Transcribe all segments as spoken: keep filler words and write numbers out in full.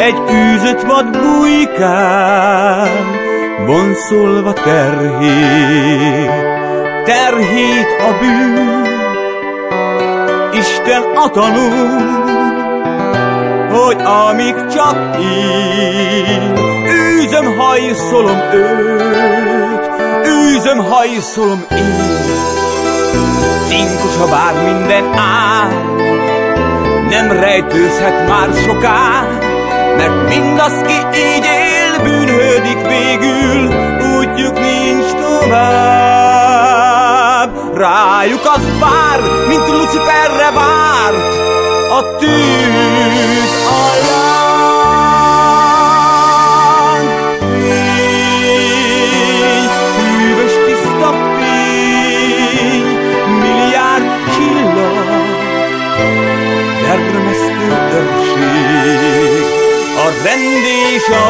egy űzött vad bujkán, vonszolva terhét, terhét a bűn. Isten a tanú, hogy amíg csak én űzöm, hajszolom őt, űzöm, hajszolom én. Cinkos, ha bár minden áll, nem rejtőzhet már soká, mert mindaz, ki így él, bűnhődik végül, útjuk nincs tovább. Rájuk az vár, mint Luciferre várt a tűz alán. Fény, hűvös tiszta fény, milliárd csillag, dermesztő őrség, a rend és a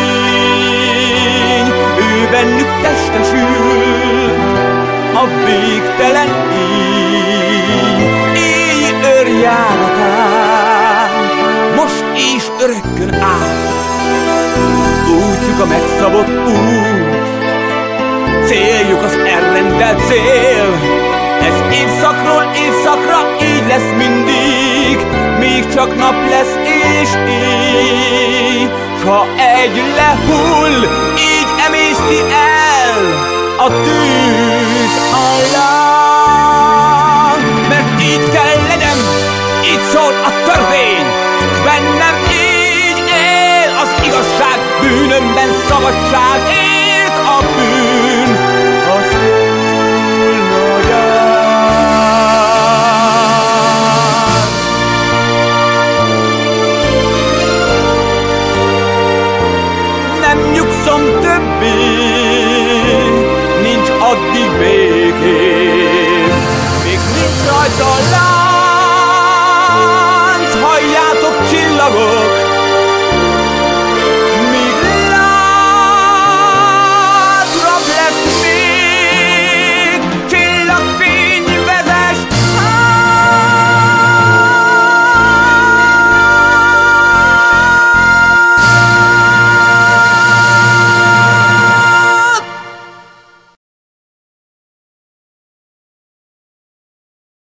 fény, ő bennük testesült, a végtelen éj, éj őrjáratán, most és örökkön áll. Útjuk a megszabott út, céljuk az elrendelt cél, ez évszakról évszakra így lesz mindig, még csak nap lesz és éj. S ha egy lehull, így emészti el a tűz alá. Mert így kell legyen, így szól a törvény, s bennem így él az igazság, bűnömben szabadság, élt a bűn, az túl nagy ár. Nem nyugszom többé, nincs addig békém, még nincs rajta